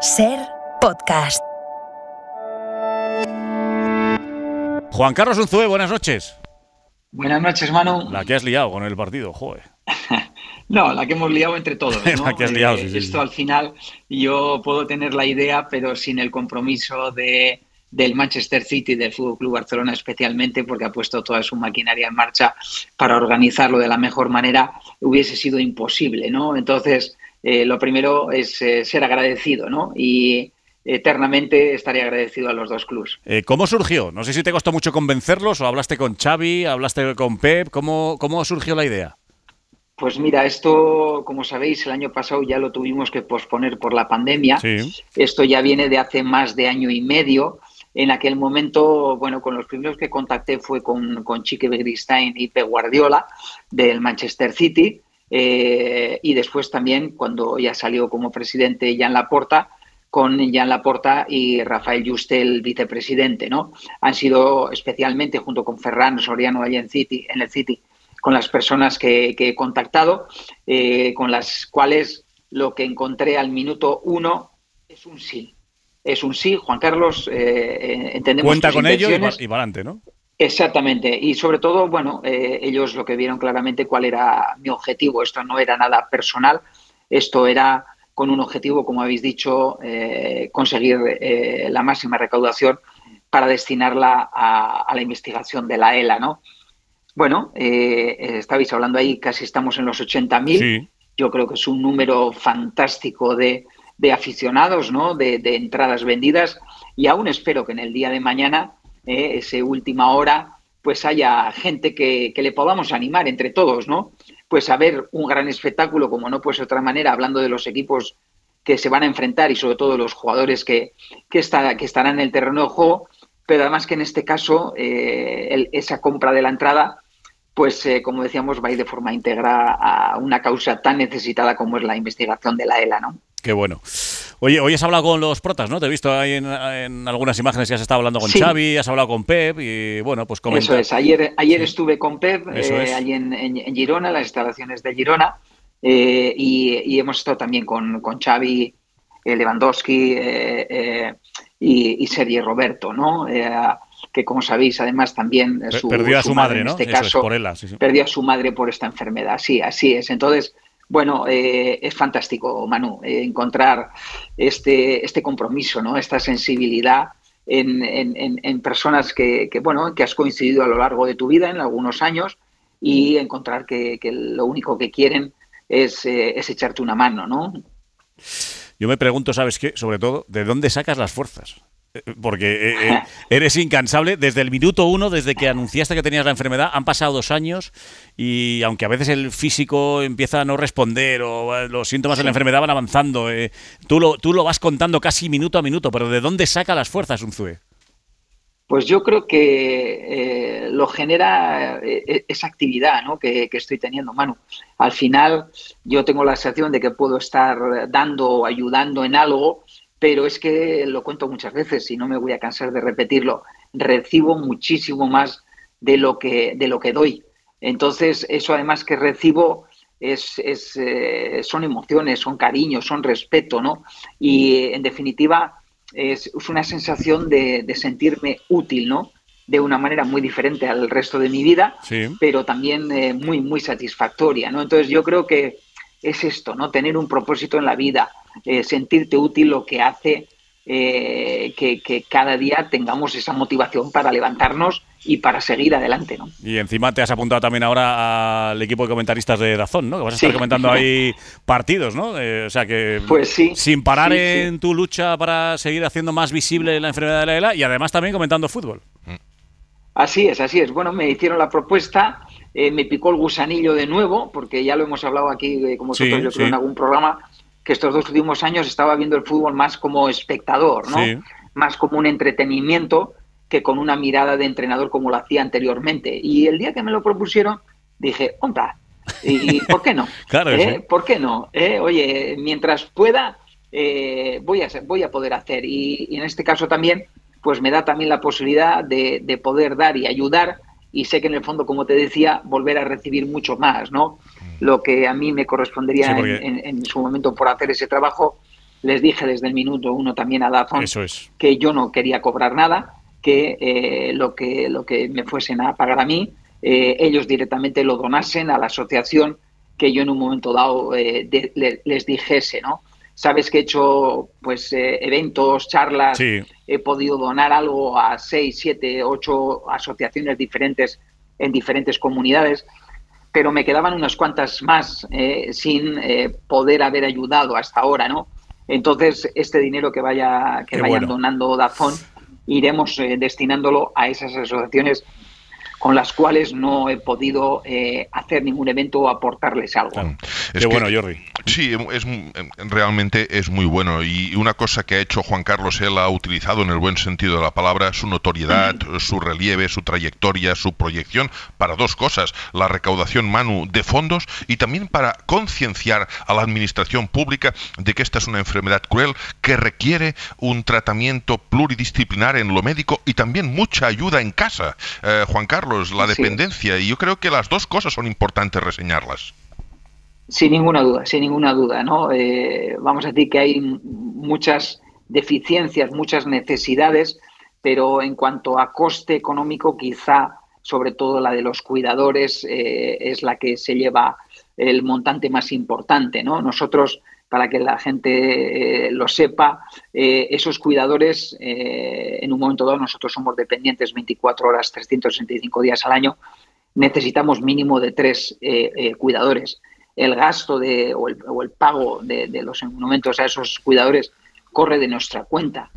SER Podcast. Juan Carlos Unzué, buenas noches. Buenas noches, Manu. La que has liado con el partido, joder. No, la que hemos liado entre todos, ¿no? La que has liado, sí. Esto al final yo puedo tener la idea, pero sin el compromiso del Manchester City, del Fútbol Club Barcelona especialmente, porque ha puesto toda su maquinaria en marcha para organizarlo de la mejor manera, hubiese sido imposible, ¿no? Entonces, lo primero es ser agradecido, ¿no? Y eternamente estaré agradecido a los dos clubs. ¿Cómo surgió? No sé si te costó mucho convencerlos o hablaste con Xavi, hablaste con Pep. ¿Cómo surgió la idea? Pues mira, esto, como sabéis, el año pasado ya lo tuvimos que posponer por la pandemia. Sí. Esto ya viene de hace más de año y medio. En aquel momento, bueno, con los primeros que contacté fue con Quique Begiristain y Pep Guardiola del Manchester City. Y después también, cuando ya salió como presidente Joan Laporta, con Joan Laporta y Rafael Juste, el vicepresidente, ¿no? Han sido especialmente, junto con Ferran Soriano allá en el City, con las personas que he contactado, con las cuales lo que encontré al minuto 1 es un sí. Es un sí, Juan Carlos, entendemos. Cuenta con ello y va adelante, ¿no? Exactamente. Y sobre todo, bueno, ellos lo que vieron claramente cuál era mi objetivo. Esto no era nada personal, esto era con un objetivo, como habéis dicho, conseguir la máxima recaudación para destinarla a la investigación de la ELA, ¿no? Bueno, estabais hablando ahí, casi estamos en los 80.000. Sí. Yo creo que es un número fantástico de aficionados, ¿no? De entradas vendidas. Y aún espero que en el día de mañana, esa última hora, pues haya gente que le podamos animar entre todos, ¿no? Pues a ver un gran espectáculo, como no puede ser de otra manera, hablando de los equipos que se van a enfrentar y sobre todo los jugadores que estarán en el terreno de juego. Pero además que en este caso, esa compra de la entrada, pues como decíamos, va a ir de forma íntegra a una causa tan necesitada como es la investigación de la ELA, ¿no? Qué bueno. Oye, hoy has hablado con los protas, ¿no? Te he visto ahí en algunas imágenes que has estado hablando con Xavi, has hablado con Pep y, bueno, pues comenta. Eso es. Ayer estuve con Pep allí en Girona, en las instalaciones de Girona, y hemos estado también con Xavi, Lewandowski y Sergi Roberto, ¿no? Que como sabéis, además también perdió a su madre, ¿no? En este caso, por ella, sí. Perdió a su madre por esta enfermedad. Sí, así es. Entonces, bueno, es fantástico, Manu, encontrar este compromiso, ¿no? Esta sensibilidad en personas que has coincidido a lo largo de tu vida, en algunos años, y encontrar que lo único que quieren es echarte una mano, ¿no? Yo me pregunto, ¿sabes qué? Sobre todo, ¿de dónde sacas las fuerzas? Porque eres incansable desde el minuto 1, desde que anunciaste que tenías la enfermedad. Han pasado 2 años y aunque a veces el físico empieza a no responder o los síntomas de la enfermedad van avanzando, tú lo vas contando casi minuto a minuto, pero ¿de dónde saca las fuerzas, Unzué? Pues yo creo que lo genera esa actividad, ¿no? que estoy teniendo, Manu. Al final yo tengo la sensación de que puedo estar dando o ayudando en algo, pero es que lo cuento muchas veces y no me voy a cansar de repetirlo. Recibo muchísimo más de lo que doy. Entonces, eso además que recibo son emociones, son cariños, son respeto, ¿no? Y en definitiva es una sensación de sentirme útil, ¿no? De una manera muy diferente al resto de mi vida, sí, pero también muy, muy satisfactoria, ¿no? Entonces yo creo que es esto, ¿no? Tener un propósito en la vida, sentirte útil, lo que hace que cada día tengamos esa motivación para levantarnos y para seguir adelante, ¿no? Y encima te has apuntado también ahora al equipo de comentaristas de DAZN, ¿no? Que vas a estar comentando ahí partidos, ¿no? O sea que pues sí, sin parar en tu lucha para seguir haciendo más visible la enfermedad de la ELA y además también comentando fútbol. Así es, así es. Bueno, me hicieron la propuesta, me picó el gusanillo de nuevo, porque ya lo hemos hablado aquí con vosotros, yo creo, en algún programa, que estos 2 últimos años estaba viendo el fútbol más como espectador, ¿no? Sí. Más como un entretenimiento que con una mirada de entrenador como lo hacía anteriormente. Y el día que me lo propusieron, dije, ¡hombre! ¿Y por qué no? Claro, sí. ¿Por qué no? Oye, mientras pueda, voy a poder hacer. Y en este caso también, pues me da también la posibilidad de poder dar y ayudar, y sé que en el fondo, como te decía, volver a recibir mucho más, ¿no? Lo que a mí me correspondería sí, porque en su momento por hacer ese trabajo, les dije desde el minuto uno también a Dazón Eso es. que yo no quería cobrar nada, que lo que me fuesen a pagar a mí, ellos directamente lo donasen a la asociación que yo en un momento dado les dijese, ¿no? Sabes que he hecho pues eventos, charlas, Sí. he podido donar algo a 6, 7, 8 asociaciones diferentes en diferentes comunidades, pero me quedaban unas cuantas más sin poder haber ayudado hasta ahora, ¿no? Entonces, este dinero que vayan Bueno. donando Dazón, iremos destinándolo a esas asociaciones con las cuales no he podido hacer ningún evento o aportarles algo. Claro. Qué bueno, Jordi. Sí, realmente es muy bueno. Y una cosa que ha hecho Juan Carlos, él ha utilizado en el buen sentido de la palabra su notoriedad, su relieve, su trayectoria, su proyección para dos cosas: la recaudación, Manu, de fondos, y también para concienciar a la administración pública de que esta es una enfermedad cruel que requiere un tratamiento pluridisciplinar en lo médico y también mucha ayuda en casa. Juan Carlos, la dependencia, y yo creo que las dos cosas son importantes reseñarlas. Sin ninguna duda, ¿no? Vamos a decir que hay muchas deficiencias, muchas necesidades, pero en cuanto a coste económico, quizá, sobre todo la de los cuidadores, es la que se lleva el montante más importante, ¿no? Nosotros, para que la gente lo sepa, esos cuidadores, en un momento dado, nosotros somos dependientes 24 horas, 365 días al año, necesitamos mínimo de 3 cuidadores. El gasto o el pago de los monumentos a esos cuidadores corre de nuestra cuenta.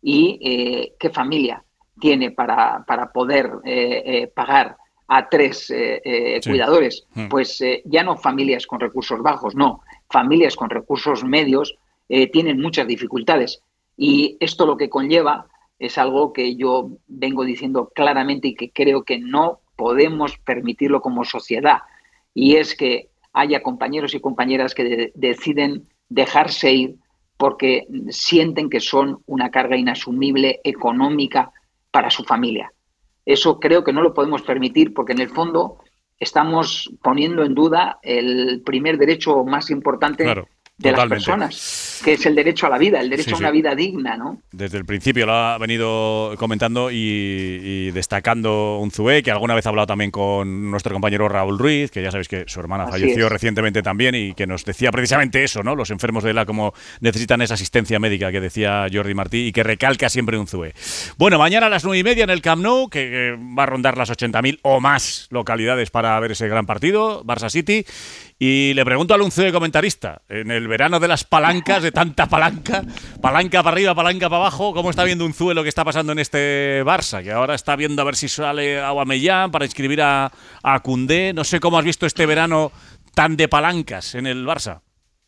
¿Y qué familia tiene para poder pagar a 3 cuidadores? Pues ya no familias con recursos bajos, no. Familias con recursos medios tienen muchas dificultades. Y esto lo que conlleva es algo que yo vengo diciendo claramente y que creo que no podemos permitirlo como sociedad. Y es que haya compañeros y compañeras que deciden dejarse ir porque sienten que son una carga inasumible económica para su familia. Eso creo que no lo podemos permitir porque en el fondo estamos poniendo en duda el primer derecho más importante de las personas, que es el derecho a la vida, el derecho a una vida digna, ¿no? Desde el principio lo ha venido comentando y destacando Unzué, que alguna vez ha hablado también con nuestro compañero Raúl Ruiz, que ya sabéis que su hermana falleció recientemente también y que nos decía precisamente eso, ¿no? Los enfermos de ELA como necesitan esa asistencia médica que decía Jordi Martí y que recalca siempre Unzué. Bueno, mañana a las 9:30 en el Camp Nou, que va a rondar las 80.000 o más localidades para ver ese gran partido, Barça City. Y le pregunto al Unzué comentarista, en el verano de las palancas, de tanta palanca para arriba, palanca para abajo, ¿cómo está viendo Unzué lo que está pasando en este Barça? Que ahora está viendo a ver si sale Aubameyang para inscribir a Koundé. No sé cómo has visto este verano tan de palancas en el Barça.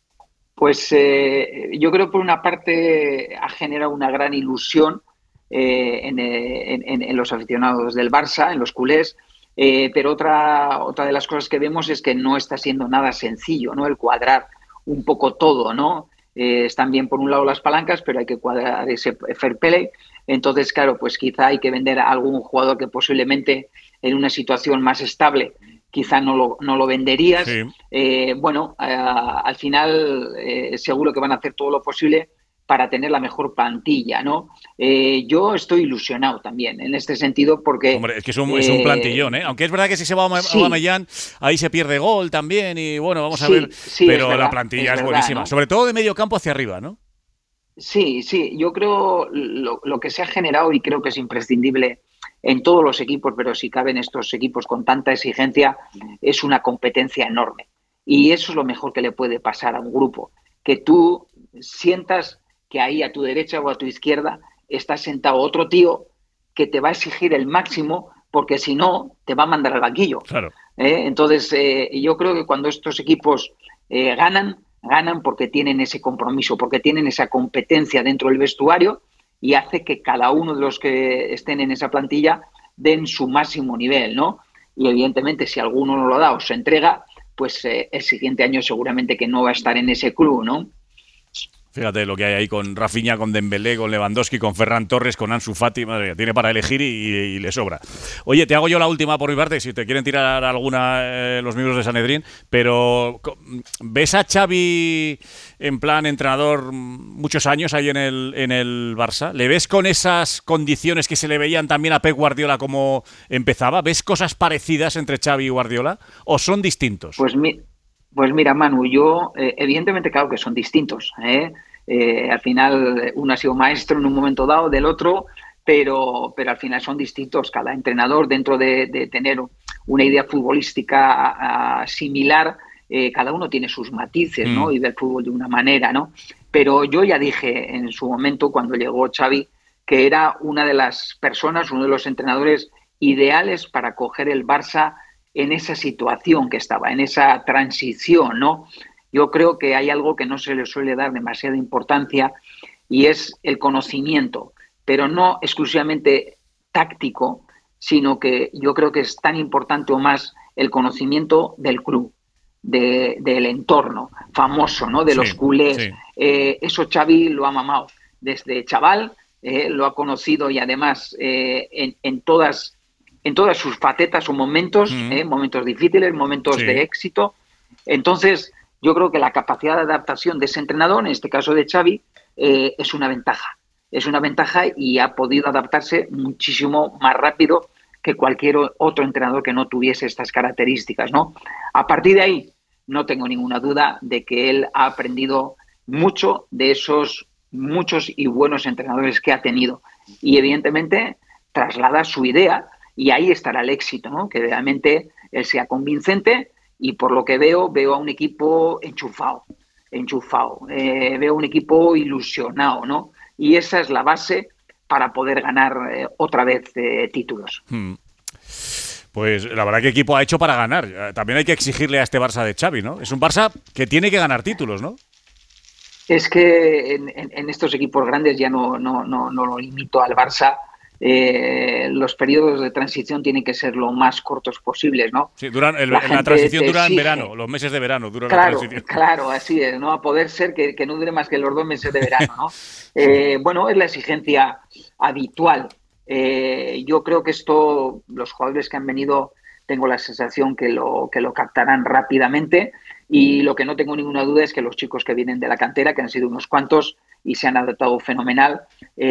Pues yo creo que por una parte ha generado una gran ilusión en los aficionados del Barça, en los culés. Pero otra de las cosas que vemos es que no está siendo nada sencillo, ¿no? El cuadrar un poco todo, ¿no? Están bien por un lado las palancas, pero hay que cuadrar ese fair play. Entonces, claro, pues quizá hay que vender a algún jugador que posiblemente en una situación más estable quizá no lo venderías. Sí. Al final seguro que van a hacer todo lo posible para tener la mejor plantilla, ¿no? Yo estoy ilusionado también en este sentido porque... Hombre, es que es un plantillón, ¿eh? Aunque es verdad que si se va Aubameyang, ahí se pierde gol también y bueno, vamos a ver. Sí, pero verdad, la plantilla es buenísima, ¿no? Sobre todo de medio campo hacia arriba, ¿no? Sí, yo creo lo que se ha generado y creo que es imprescindible en todos los equipos, pero si caben estos equipos con tanta exigencia, es una competencia enorme. Y eso es lo mejor que le puede pasar a un grupo, que tú sientas que ahí a tu derecha o a tu izquierda está sentado otro tío que te va a exigir el máximo porque si no te va a mandar al banquillo. Claro. Entonces, yo creo que cuando estos equipos ganan porque tienen ese compromiso, porque tienen esa competencia dentro del vestuario y hace que cada uno de los que estén en esa plantilla den su máximo nivel, ¿no? Y evidentemente si alguno no lo da o se entrega, pues el siguiente año seguramente que no va a estar en ese club, ¿no? Fíjate lo que hay ahí con Rafinha, con Dembélé, con Lewandowski, con Ferran Torres, con Ansu Fati. Madre mía, tiene para elegir y le sobra. Oye, te hago yo la última por mi parte, si te quieren tirar alguna los miembros de Sanedrín, pero ¿ves a Xavi en plan entrenador muchos años ahí en el Barça? ¿Le ves con esas condiciones que se le veían también a Pep Guardiola como empezaba? ¿Ves cosas parecidas entre Xavi y Guardiola o son distintos? Pues mira, Manu, yo evidentemente claro que son distintos. Al final uno ha sido maestro en un momento dado del otro, pero al final son distintos. Cada entrenador, dentro de tener una idea futbolística similar, cada uno tiene sus matices, ¿no? Y ve el fútbol de una manera, ¿no? Pero yo ya dije en su momento, cuando llegó Xavi, que era una de las personas, uno de los entrenadores ideales para coger el Barça en esa situación que estaba, en esa transición, ¿no? Yo creo que hay algo que no se le suele dar demasiada importancia y es el conocimiento, pero no exclusivamente táctico, sino que yo creo que es tan importante o más el conocimiento del club, del entorno famoso, ¿no? De los culés. Sí. Eso Xavi lo ha mamado desde chaval, lo ha conocido y además en todas sus facetas o momentos, momentos difíciles, momentos de éxito. Entonces, yo creo que la capacidad de adaptación de ese entrenador, en este caso de Xavi, es una ventaja. Es una ventaja y ha podido adaptarse muchísimo más rápido que cualquier otro entrenador que no tuviese estas características, ¿no? A partir de ahí, no tengo ninguna duda de que él ha aprendido mucho de esos muchos y buenos entrenadores que ha tenido. Y, evidentemente, traslada su idea. Y ahí estará el éxito, ¿no? Que realmente él sea convincente y por lo que veo a un equipo enchufado. Veo un equipo ilusionado, ¿no? Y esa es la base para poder ganar otra vez títulos. Pues la verdad que equipo ha hecho para ganar. También hay que exigirle a este Barça de Xavi, ¿no? Es un Barça que tiene que ganar títulos, ¿no? Es que en estos equipos grandes ya no lo limito al Barça. Los periodos de transición tienen que ser lo más cortos posibles, ¿no? Sí, la transición dura en verano, los meses de verano dura la transición. Claro, así es, ¿no? A poder ser que no dure más que los 2 meses de verano, ¿no? Bueno, es la exigencia habitual. Yo creo que esto, los jugadores que han venido, tengo la sensación que lo captarán rápidamente y lo que no tengo ninguna duda es que los chicos que vienen de la cantera, que han sido unos cuantos y se han adaptado fenomenal,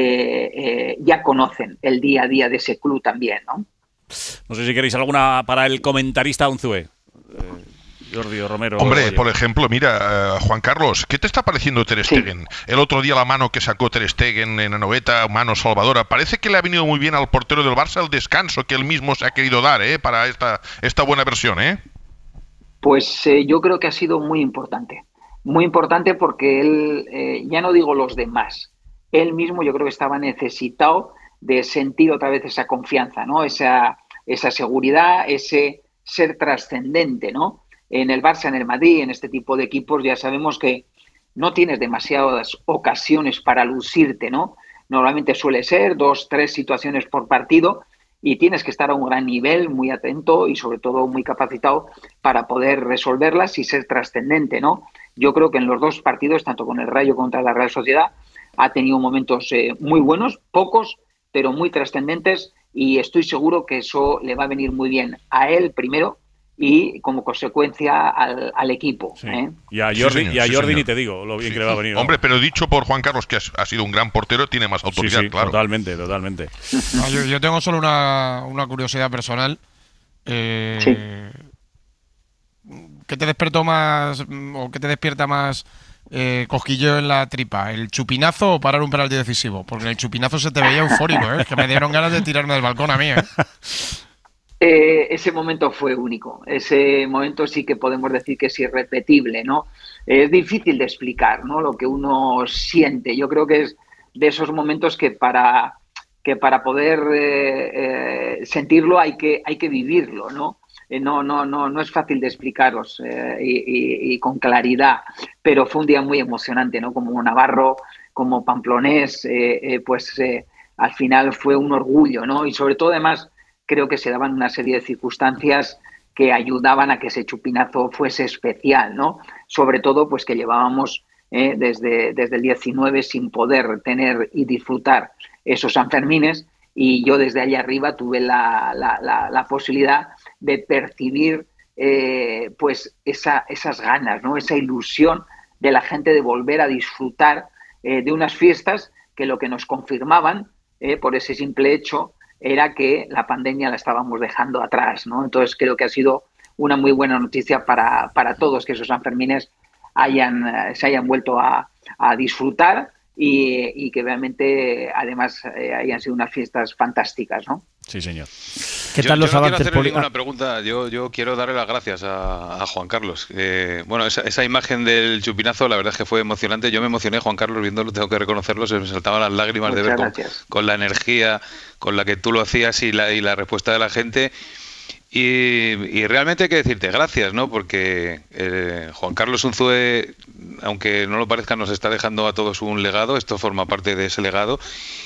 ya conocen el día a día de ese club también, ¿no? No sé si queréis alguna para el comentarista Unzué. Jordi o Romero. Hombre, por ejemplo, mira, Juan Carlos, ¿qué te está pareciendo Ter Stegen? Sí. El otro día la mano que sacó Ter Stegen en Anoeta, mano salvadora, parece que le ha venido muy bien al portero del Barça el descanso que él mismo se ha querido dar, para esta buena versión, Pues yo creo que ha sido muy importante porque él, ya no digo los demás, él mismo yo creo que estaba necesitado de sentir otra vez esa confianza, ¿no? Esa seguridad, ese ser trascendente, ¿no? En el Barça, en el Madrid, en este tipo de equipos ya sabemos que no tienes demasiadas ocasiones para lucirte, ¿no? Normalmente suele ser 2, 3 situaciones por partido y tienes que estar a un gran nivel, muy atento y sobre todo muy capacitado para poder resolverlas y ser trascendente, ¿no? Yo creo que en los 2 partidos, tanto con el Rayo contra la Real Sociedad, ha tenido momentos muy buenos, pocos, pero muy trascendentes y estoy seguro que eso le va a venir muy bien a él primero y como consecuencia al equipo. Sí. Y a Jordi, sí, señor. Ni te digo lo bien que le va a venir. Hombre, pero dicho por Juan Carlos que ha sido un gran portero, tiene más autoridad, sí, claro. Totalmente. No, yo tengo solo una curiosidad personal. Sí. ¿Qué te despertó más o qué te despierta más cosquilleo en la tripa? ¿El chupinazo o parar un penalti decisivo? Porque en el chupinazo se te veía eufórico, Es que me dieron ganas de tirarme del balcón a mí, Ese momento fue único. Ese momento sí que podemos decir que es irrepetible, ¿no? Es difícil de explicar, ¿no? Lo que uno siente. Yo creo que es de esos momentos que para poder sentirlo hay que vivirlo, ¿no? No es fácil de explicaros y con claridad, pero fue un día muy emocionante, ¿no? Como navarro, como pamplonés, al final fue un orgullo, ¿no? Y sobre todo, además, creo que se daban una serie de circunstancias que ayudaban a que ese chupinazo fuese especial, ¿no? Sobre todo, pues que llevábamos desde el 19 sin poder tener y disfrutar esos Sanfermines, y yo desde allá arriba tuve la posibilidad de percibir pues esas ganas, ¿no? Esa ilusión de la gente de volver a disfrutar de unas fiestas que lo que nos confirmaban, por ese simple hecho, era que la pandemia la estábamos dejando atrás, ¿no? Entonces creo que ha sido una muy buena noticia para todos que esos Sanfermines se hayan vuelto a disfrutar y que realmente además hayan sido unas fiestas fantásticas, ¿no? Sí, señor. ¿Qué tal los yo no avances quiero hacerle ninguna pregunta, yo quiero darle las gracias a Juan Carlos. Bueno, esa imagen del chupinazo, la verdad es que fue emocionante. Yo me emocioné, Juan Carlos, viéndolo, tengo que reconocerlo, se me saltaban las lágrimas de ver con la energía con la que tú lo hacías y la respuesta de la gente. Y realmente hay que decirte gracias, ¿no? Porque Juan Carlos Unzué, aunque no lo parezca, nos está dejando a todos un legado. Esto forma parte de ese legado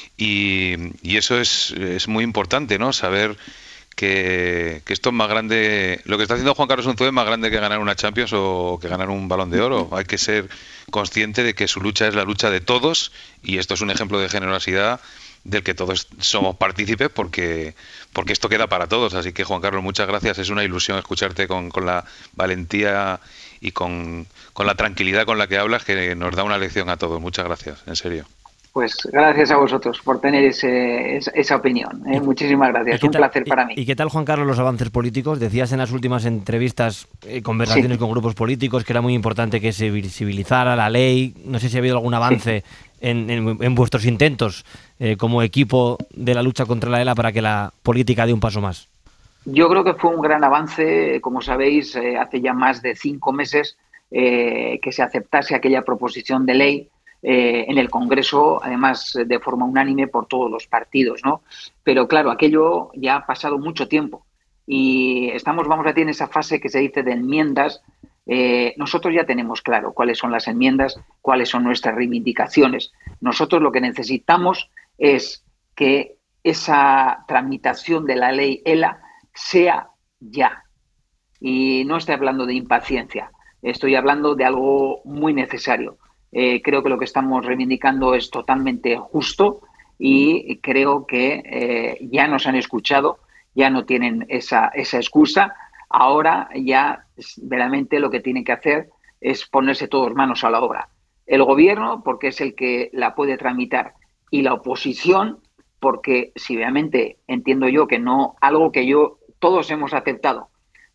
y eso es muy importante, ¿no? Saber que esto es más grande. Lo que está haciendo Juan Carlos Unzué es más grande que ganar una Champions o que ganar un Balón de Oro. Hay que ser consciente de que su lucha es la lucha de todos y esto es un ejemplo de generosidad del que todos somos partícipes porque esto queda para todos. Así que, Juan Carlos, muchas gracias. Es una ilusión escucharte con la valentía y con la tranquilidad con la que hablas, que nos da una lección a todos. Muchas gracias, en serio. Pues gracias a vosotros por tener esa opinión. Muchísimas gracias. Un placer para mí. ¿Y qué tal, Juan Carlos, los avances políticos? Decías en las últimas entrevistas, conversaciones con grupos políticos, que era muy importante que se visibilizara la ley. No sé si ha habido algún avance en vuestros intentos como equipo de la lucha contra la ELA para que la política dé un paso más. Yo creo que fue un gran avance. Como sabéis, hace ya más de 5 meses que se aceptase aquella proposición de ley en el Congreso, además de forma unánime por todos los partidos, ¿no? Pero claro, aquello ya ha pasado mucho tiempo y vamos a tener esa fase que se dice de enmiendas. Nosotros ya tenemos claro cuáles son las enmiendas, cuáles son nuestras reivindicaciones. Nosotros lo que necesitamos es que esa tramitación de la ley ELA sea ya. Y no estoy hablando de impaciencia, estoy hablando de algo muy necesario. Creo que lo que estamos reivindicando es totalmente justo y creo que ya nos han escuchado, ya no tienen esa excusa. Ahora ya verdaderamente lo que tienen que hacer es ponerse todos manos a la obra. El gobierno, porque es el que la puede tramitar, y la oposición, porque si realmente entiendo yo que no, algo que todos hemos aceptado,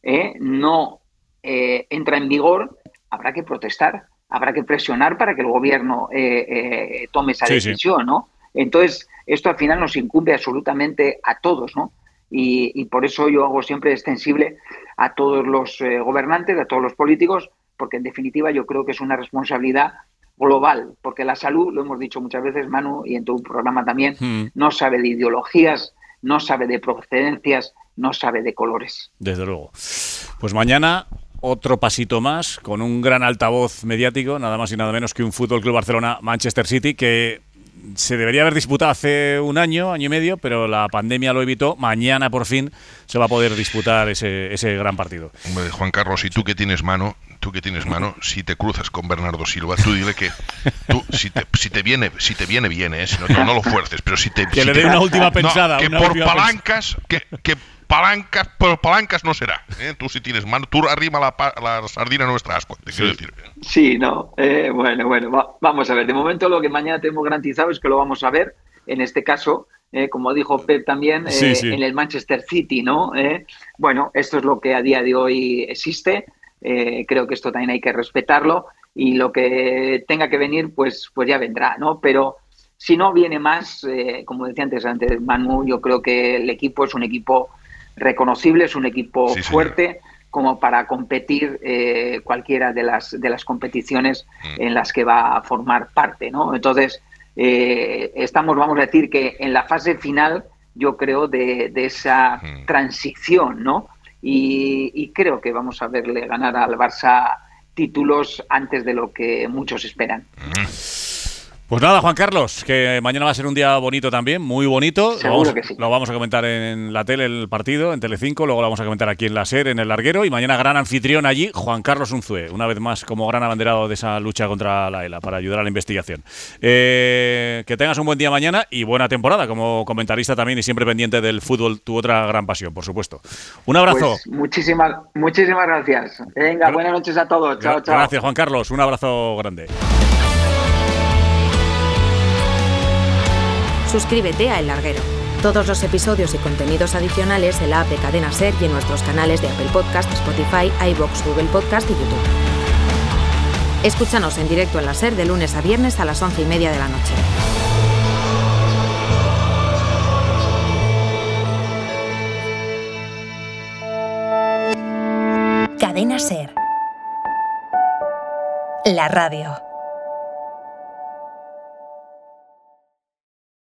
no entra en vigor, habrá que protestar. Habrá que presionar para que el gobierno tome esa decisión, ¿no? Entonces, esto al final nos incumbe absolutamente a todos, ¿no? Y por eso yo hago siempre extensible a todos los gobernantes, a todos los políticos, porque en definitiva yo creo que es una responsabilidad global, porque la salud, lo hemos dicho muchas veces, Manu, y en tu programa también, no sabe de ideologías, no sabe de procedencias, no sabe de colores. Desde luego. Pues mañana otro pasito más, con un gran altavoz mediático, nada más y nada menos que un Fútbol Club Barcelona-Manchester City, que se debería haber disputado hace un año y medio, pero la pandemia lo evitó. Mañana, por fin, se va a poder disputar ese gran partido. Hombre, Juan Carlos, y tú que tienes mano, si te cruzas con Bernardo Silva, tú dile que tú, si te viene bien, si no lo fuerces, pero que le dé una última pensada. Que por palancas, que palancas no será. Tú si tienes mano, tú arrima la sardina no está asco, te quiero decir. Sí, no. Bueno, vamos a ver. De momento lo que mañana tenemos garantizado es que lo vamos a ver. En este caso, como dijo Pep también, en el Manchester City, ¿no? Bueno, esto es lo que a día de hoy existe. Creo que esto también hay que respetarlo y lo que tenga que venir, pues ya vendrá, ¿no? Pero si no viene más, como decía antes Manu, yo creo que el equipo es un equipo reconocible, es un equipo fuerte como para competir cualquiera de las competiciones en las que va a formar parte, ¿no? Entonces, vamos a decir que en la fase final, yo creo, de esa transición, ¿no? Y creo que vamos a verle ganar al Barça títulos antes de lo que muchos esperan. Pues nada, Juan Carlos, que mañana va a ser un día bonito también, muy bonito. Seguro que sí. Lo vamos a comentar en la tele, el partido, en Telecinco, luego lo vamos a comentar aquí en la SER, en el Larguero, y mañana gran anfitrión allí, Juan Carlos Unzué, una vez más como gran abanderado de esa lucha contra la ELA, para ayudar a la investigación. Que tengas un buen día mañana y buena temporada como comentarista también y siempre pendiente del fútbol, tu otra gran pasión, por supuesto. Un abrazo. Pues muchísimas gracias. Venga, buenas noches a todos. Chao, chao. Gracias, Juan Carlos. Un abrazo grande. Suscríbete a El Larguero. Todos los episodios y contenidos adicionales en la app de Cadena SER y en nuestros canales de Apple Podcast, Spotify, iVoox, Google Podcast y YouTube. Escúchanos en directo en la SER de lunes a viernes a las 11:30 de la noche. Cadena SER. La radio.